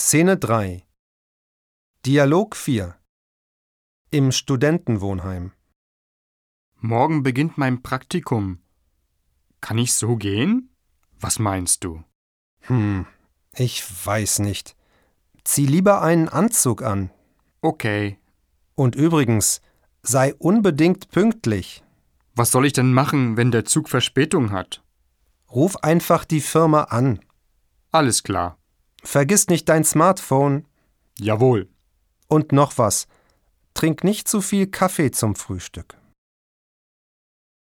Szene 3. Dialog 4. Im Studentenwohnheim. Morgen beginnt mein Praktikum. Kann ich so gehen? Was meinst du? Ich weiß nicht. Zieh lieber einen Anzug an. Okay. Und übrigens, sei unbedingt pünktlich. Was soll ich denn machen, wenn der Zug Verspätung hat? Ruf einfach die Firma an. Alles klar. Vergiss nicht dein Smartphone. Jawohl. Und noch was. Trink nicht zu viel Kaffee zum Frühstück.